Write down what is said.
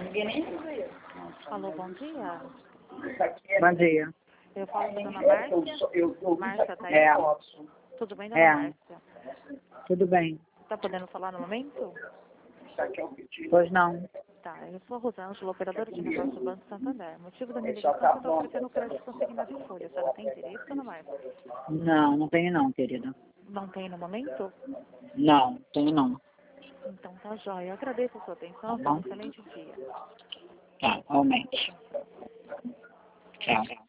Alô, bom dia. Bom dia. Eu falo com a dona Márcia. Márcia, tá aí? Tudo bem, dona Márcia? Tudo bem. Tá podendo falar no momento? Pois não. Tá, eu sou a Rosângela, operadora de negócio do Banco Santander. O motivo da minha ligação é que eu estou oferecendo crédito consignado em folha. A senhora tem interesse, dona Márcia? Não, não tenho não, querida. Não tem no momento? Não, tenho não. Então tá jóia. Eu agradeço a sua atenção. Tá Tenha um bom? excelente dia. Tá, realmente. Tchau.